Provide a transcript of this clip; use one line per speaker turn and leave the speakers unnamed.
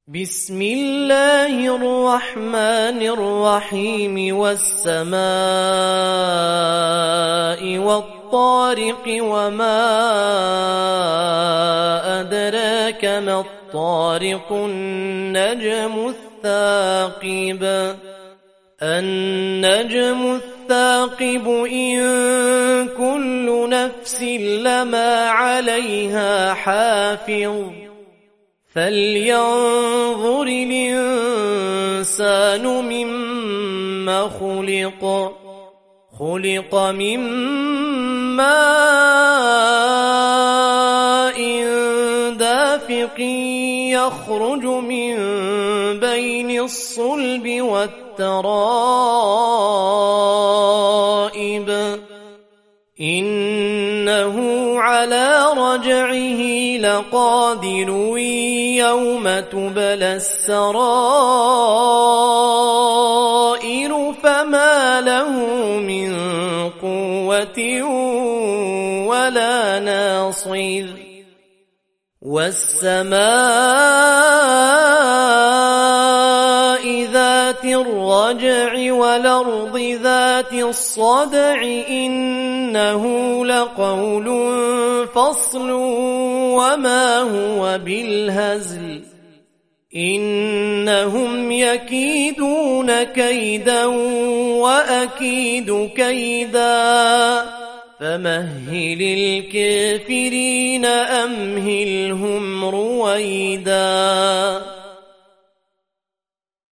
بسم الله الرحمن الرحيم والسماء والطارق وما أدراك ما الطارق النجم الثاقب إن كل نفس لما عليها حافظ فلينظر الإنسان مما خلق من ماء دافق يخرج من بين الصلب والترائب إنه على رجعه لقادر يوم تبلى السرائر فما له من قوة ولا ناصر والسماء ذات الرجع والأرض ذات الصدع إنه لقول فصل وما هو بالهزل إنهم يكيدون كيدا وأكيد كيدا فمهل الكافرين أمهلهم رويدا